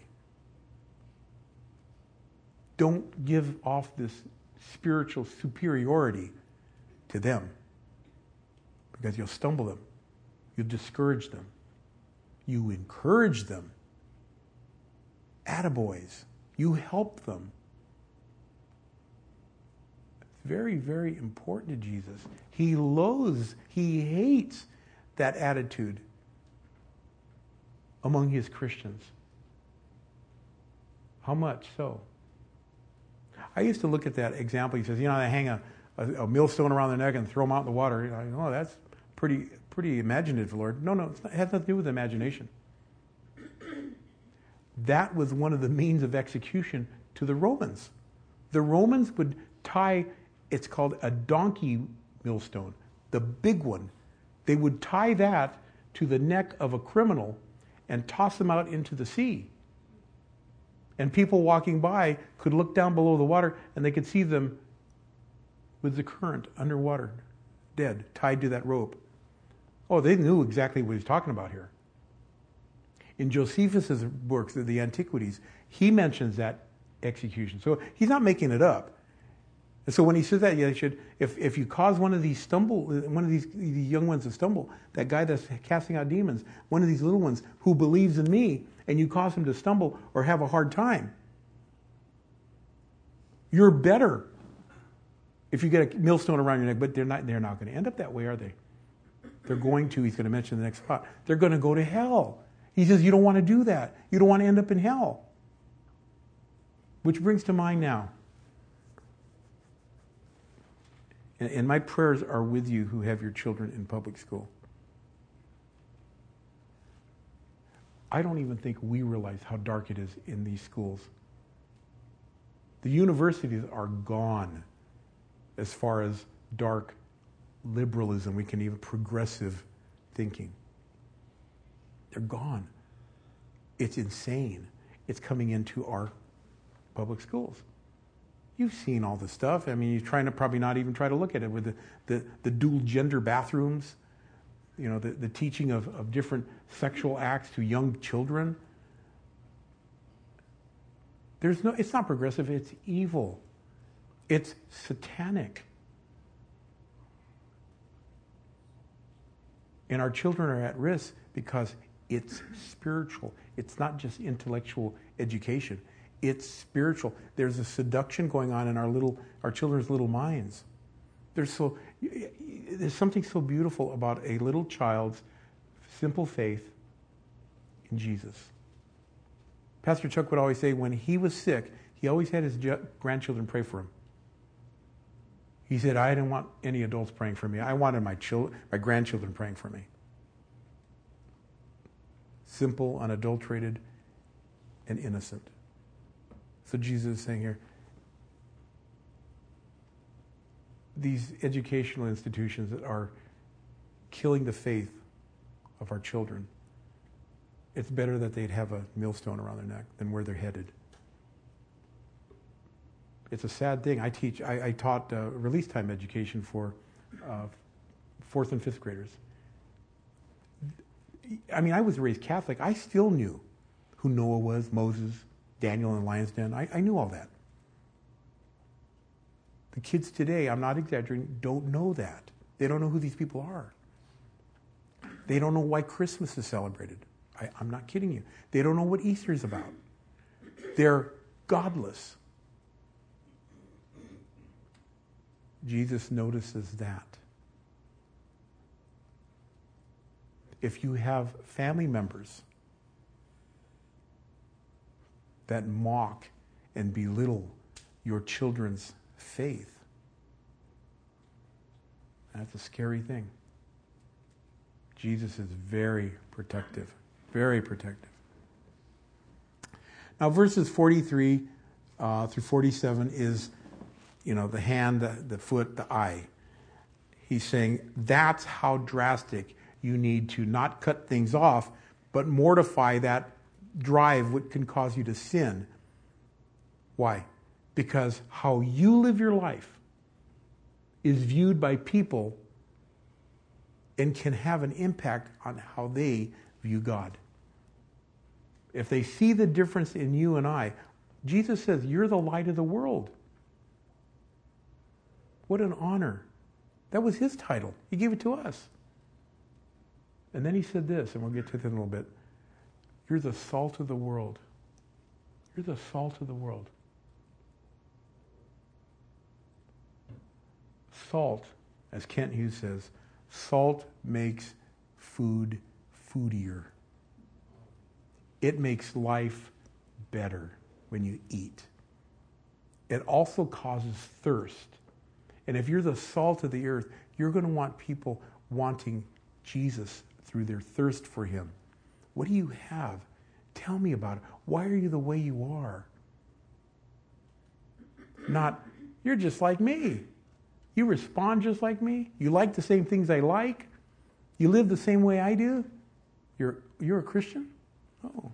Don't give off this spiritual superiority to them, because you'll stumble them. You'll discourage them. You encourage them. Attaboys. You help them. It's very, very important to Jesus. He loathes, he hates that attitude among his Christians. How much so? I used to look at that example. He says, you know, they hang a millstone around their neck and throw them out in the water. You know, oh, that's pretty imaginative, Lord. No, it has nothing to do with imagination. That was one of the means of execution to the Romans. The Romans would tie, it's called a donkey millstone, the big one. They would tie that to the neck of a criminal and toss them out into the sea. And people walking by could look down below the water and they could see them with the current underwater, dead, tied to that rope. Oh, they knew exactly what he's talking about here. In Josephus' works, the Antiquities, he mentions that execution. So he's not making it up. And so when he says that, if you cause one of these young ones to stumble, that guy that's casting out demons, one of these little ones who believes in me, and you cause him to stumble or have a hard time, you're better if you get a millstone around your neck. But they're not going to end up that way, are they? They're going to, he's going to mention in the next spot, they're going to go to hell. He says you don't want to do that. You don't want to end up in hell. Which brings to mind now, and my prayers are with you who have your children in public school. I don't even think we realize how dark it is in these schools. The universities are gone as far as dark liberalism, we can even progressive thinking. They're gone. It's insane. It's coming into our public schools. You've seen all this stuff. I mean, you're trying to probably not even try to look at it with the dual gender bathrooms, you know, the teaching of different sexual acts to young children. It's not progressive, it's evil. It's satanic. And our children are at risk because it's spiritual. It's not just intellectual education. It's spiritual. There's a seduction going on in our children's little minds. There's something so beautiful about a little child's simple faith in Jesus. Pastor Chuck would always say when he was sick, he always had his grandchildren pray for him. He said, I didn't want any adults praying for me. I wanted my grandchildren praying for me. Simple, unadulterated, and innocent. So Jesus is saying here, these educational institutions that are killing the faith of our children, it's better that they'd have a millstone around their neck than where they're headed. It's a sad thing. I taught release time education for 4th and 5th graders. I mean, I was raised Catholic. I still knew who Noah was, Moses, Daniel in the lion's den. I knew all that. The kids today, I'm not exaggerating, don't know that. They don't know who these people are. They don't know why Christmas is celebrated. I'm not kidding you. They don't know what Easter is about. They're godless. Jesus notices that. If you have family members that mock and belittle your children's faith, that's a scary thing. Jesus is very protective, very protective. Now, verses 43 through 47 is, the hand, the foot, the eye. He's saying that's how drastic you need to not cut things off, but mortify that drive what can cause you to sin. Why? Because how you live your life is viewed by people and can have an impact on how they view God. If they see the difference in you and I, Jesus says, you're the light of the world. What an honor. That was his title. He gave it to us. And then he said this, and we'll get to it in a little bit. You're the salt of the world. You're the salt of the world. Salt, as Kent Hughes says, salt makes food foodier. It makes life better when you eat. It also causes thirst. And if you're the salt of the earth, you're going to want people wanting Jesus through their thirst for him. What do you have? Tell me about it. Why are you the way you are? Not, you're just like me. You respond just like me. You like the same things I like. You live the same way I do. You're a Christian? Oh.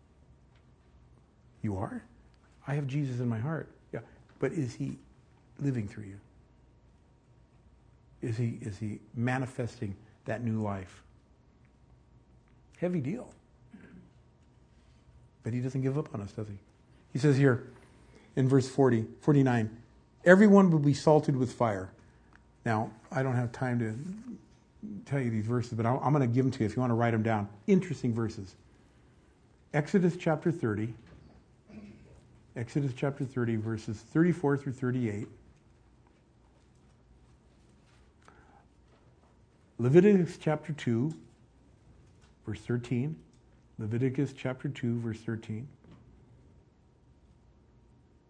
You are? I have Jesus in my heart. Yeah. But is he living through you? Is he manifesting that new life? Heavy deal. But he doesn't give up on us, does he? He says here in verse 49, everyone will be salted with fire. Now, I don't have time to tell you these verses, but I'm going to give them to you if you want to write them down. Interesting verses. Exodus chapter 30, verses 34 through 38. Leviticus chapter 2, verse 13. Leviticus chapter 2, verse 13.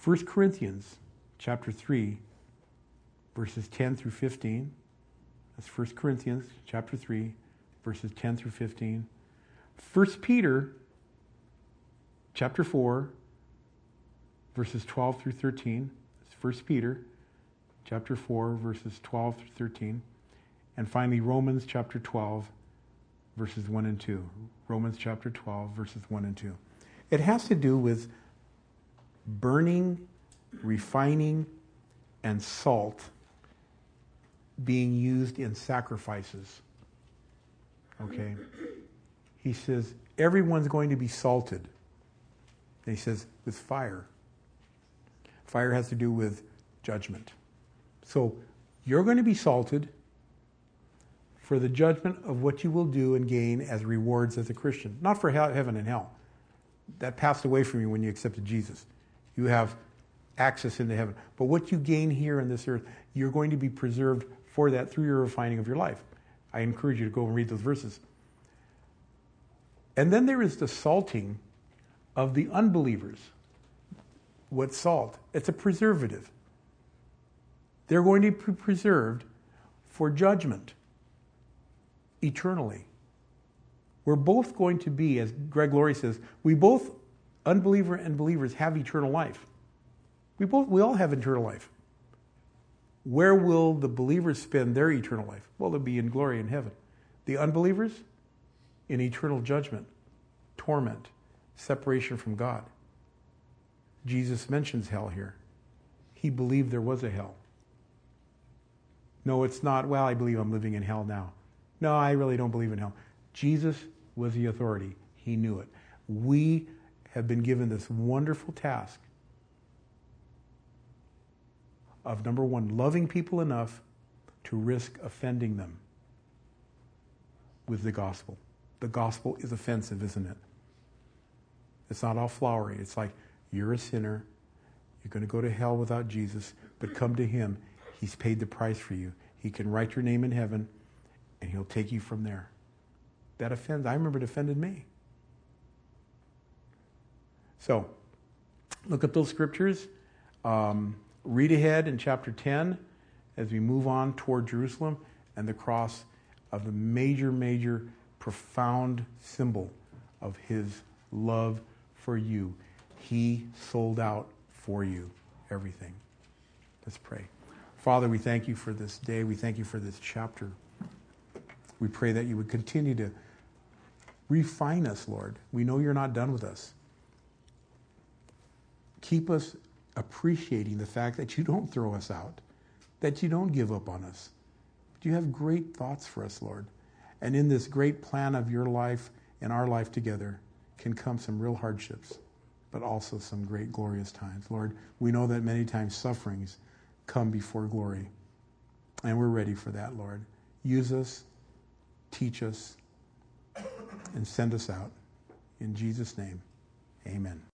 1 Corinthians chapter 3, verses 10 through 15. That's 1 Corinthians chapter 3, verses 10 through 15. 1 Peter chapter 4, verses 12 through 13. That's 1 Peter chapter 4, verses 12 through 13. And finally, Romans chapter 12, verses 1 and 2. Romans chapter 12, verses 1 and 2. It has to do with burning, refining, and salt being used in sacrifices. Okay? He says, everyone's going to be salted. And he says, with fire. Fire has to do with judgment. So, you're going to be salted for the judgment of what you will do and gain as rewards as a Christian. Not for heaven and hell. That passed away from you when you accepted Jesus. You have access into heaven. But what you gain here on this earth, you're going to be preserved for that through your refining of your life. I encourage you to go and read those verses. And then there is the salting of the unbelievers. What's salt? It's a preservative. They're going to be preserved for judgment eternally. We're both going to be, as Greg Laurie says, we both, unbeliever and believers, have eternal life. We all have eternal life. Where will the believers spend their eternal life? Well, they'll be in glory in heaven. The unbelievers, in eternal judgment, torment, separation from God. Jesus mentions hell here. He believed there was a hell. No, it's not, well, I believe I'm living in hell now. No, I really don't believe in hell. Jesus was the authority. He knew it. We have been given this wonderful task of, number one, loving people enough to risk offending them with the gospel. The gospel is offensive, isn't it? It's not all flowery. It's like, you're a sinner. You're going to go to hell without Jesus, but come to him. He's paid the price for you. He can write your name in heaven, and he'll take you from there. That offends. I remember it offended me. So, look at those scriptures. Read ahead in chapter 10 as we move on toward Jerusalem and the cross of the major, profound symbol of his love for you. He sold out for you everything. Let's pray. Father, we thank you for this day. We thank you for this chapter. We pray that you would continue to refine us, Lord. We know you're not done with us. Keep us appreciating the fact that you don't throw us out, that you don't give up on us. But you have great thoughts for us, Lord. And in this great plan of your life and our life together can come some real hardships, but also some great glorious times. Lord, we know that many times sufferings come before glory. And we're ready for that, Lord. Use us, teach us, and send us out. In Jesus' name, amen.